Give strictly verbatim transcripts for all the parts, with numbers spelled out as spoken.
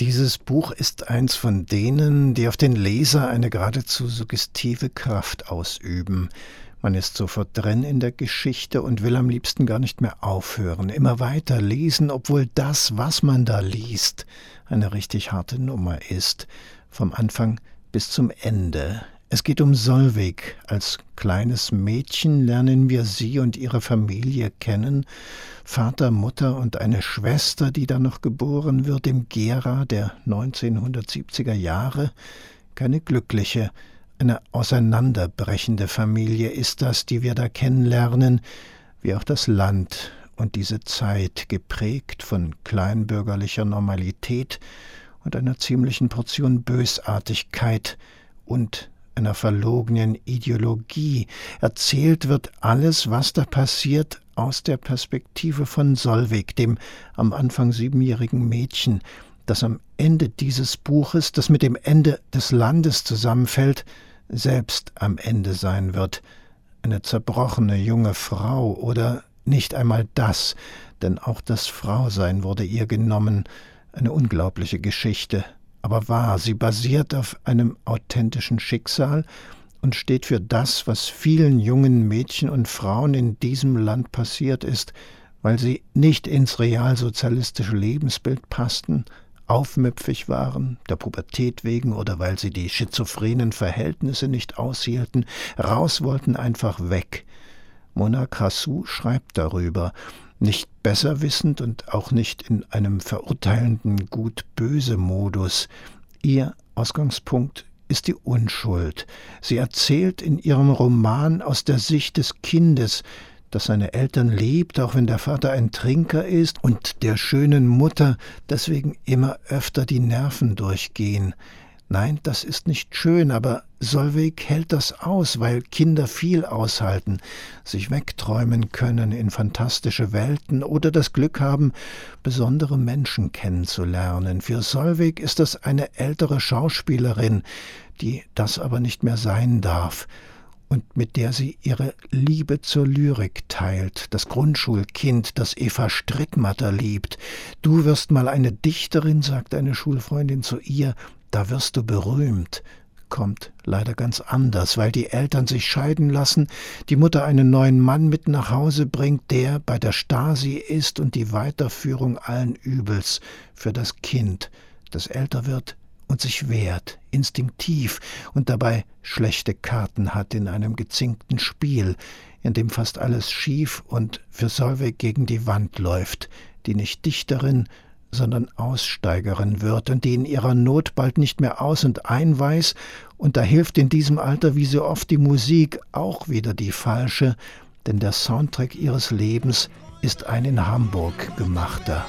Dieses Buch ist eins von denen, die auf den Leser eine geradezu suggestive Kraft ausüben. Man ist sofort drin in der Geschichte und will am liebsten gar nicht mehr aufhören, immer weiter lesen, obwohl das, was man da liest, eine richtig harte Nummer ist, vom Anfang bis zum Ende. Es geht um Solveig. Als kleines Mädchen lernen wir sie und ihre Familie kennen. Vater, Mutter und eine Schwester, die dann noch geboren wird im Gera der neunzehnhundertsiebziger Jahre. Keine glückliche, eine auseinanderbrechende Familie ist das, die wir da kennenlernen, wie auch das Land und diese Zeit, geprägt von kleinbürgerlicher Normalität und einer ziemlichen Portion Bösartigkeit und einer verlogenen Ideologie. Erzählt wird alles, was da passiert, aus der Perspektive von Solveig, dem am Anfang siebenjährigen Mädchen, das am Ende dieses Buches, das mit dem Ende des Landes zusammenfällt, selbst am Ende sein wird. Eine zerbrochene junge Frau oder nicht einmal das, denn auch das Frausein wurde ihr genommen. Eine unglaubliche Geschichte, aber wahr. Sie basiert auf einem authentischen Schicksal und steht für das, was vielen jungen Mädchen und Frauen in diesem Land passiert ist, weil sie nicht ins realsozialistische Lebensbild passten, aufmüpfig waren, der Pubertät wegen oder weil sie die schizophrenen Verhältnisse nicht aushielten, raus wollten, einfach weg. Mona Crassou schreibt darüber, nicht besser wissend und auch nicht in einem verurteilenden Gut-Böse-Modus. Ihr Ausgangspunkt ist die Unschuld. Sie erzählt in ihrem Roman aus der Sicht des Kindes, das seine Eltern liebt, auch wenn der Vater ein Trinker ist und der schönen Mutter deswegen immer öfter die Nerven durchgehen. Nein, das ist nicht schön, aber Solveig hält das aus, weil Kinder viel aushalten, sich wegträumen können in fantastische Welten oder das Glück haben, besondere Menschen kennenzulernen. Für Solveig ist das eine ältere Schauspielerin, die das aber nicht mehr sein darf und mit der sie ihre Liebe zur Lyrik teilt, das Grundschulkind, das Eva Strittmatter liebt. »Du wirst mal eine Dichterin«, sagt eine Schulfreundin zu ihr, »da wirst du berühmt«, kommt leider ganz anders, weil die Eltern sich scheiden lassen, die Mutter einen neuen Mann mit nach Hause bringt, der bei der Stasi ist und die Weiterführung allen Übels für das Kind, das älter wird und sich wehrt, instinktiv und dabei schlechte Karten hat in einem gezinkten Spiel, in dem fast alles schief und für Solveig gegen die Wand läuft, die nicht Dichterin, sondern Aussteigerin wird und die in ihrer Not bald nicht mehr aus und ein weiß, und da hilft in diesem Alter wie so oft die Musik auch wieder die falsche, denn der Soundtrack ihres Lebens ist ein in Hamburg gemachter.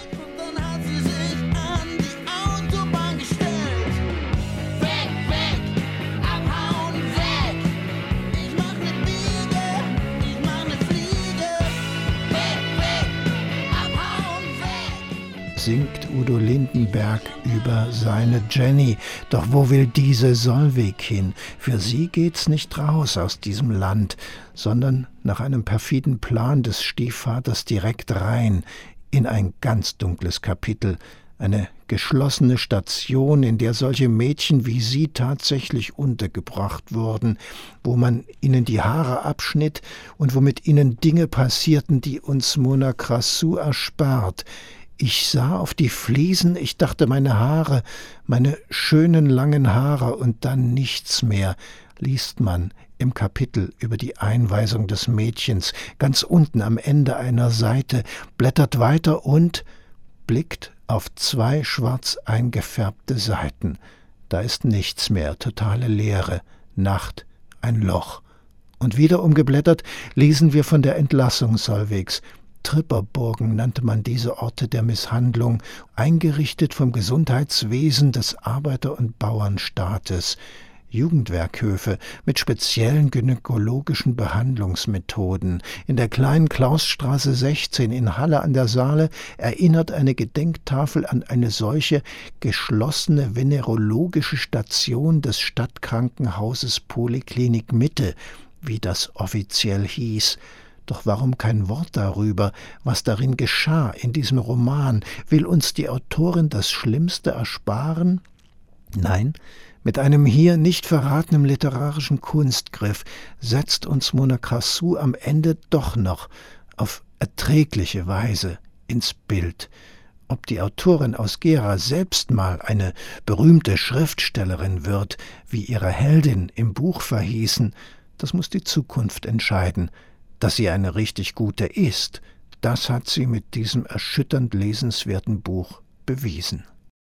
Singt Udo Lindenberg über seine Jenny. Doch wo will diese Solveig hin? Für sie geht's nicht raus aus diesem Land, sondern nach einem perfiden Plan des Stiefvaters direkt rein in ein ganz dunkles Kapitel, eine geschlossene Station, in der solche Mädchen wie sie tatsächlich untergebracht wurden, wo man ihnen die Haare abschnitt und wo mit ihnen Dinge passierten, die uns Mona Crassou erspart. Ich sah auf die Fliesen, ich dachte, meine Haare, meine schönen langen Haare und dann nichts mehr, liest man im Kapitel über die Einweisung des Mädchens, ganz unten am Ende einer Seite, blättert weiter und blickt auf zwei schwarz eingefärbte Seiten. Da ist nichts mehr, totale Leere, Nacht, ein Loch. Und wieder umgeblättert lesen wir von der Entlassung Solveigs. Tripperburgen nannte man diese Orte der Misshandlung, eingerichtet vom Gesundheitswesen des Arbeiter- und Bauernstaates. Jugendwerkhöfe mit speziellen gynäkologischen Behandlungsmethoden. In der kleinen Klausstraße sechzehn in Halle an der Saale erinnert eine Gedenktafel an eine solche geschlossene venerologische Station des Stadtkrankenhauses Poliklinik Mitte, wie das offiziell hieß. Doch warum kein Wort darüber, was darin geschah, in diesem Roman? Will uns die Autorin das Schlimmste ersparen? Nein, mit einem hier nicht verratenen literarischen Kunstgriff setzt uns Mona Krasu am Ende doch noch auf erträgliche Weise ins Bild. Ob die Autorin aus Gera selbst mal eine berühmte Schriftstellerin wird, wie ihre Heldin im Buch verhießen, das muss die Zukunft entscheiden. Dass sie eine richtig gute ist, das hat sie mit diesem erschütternd lesenswerten Buch bewiesen.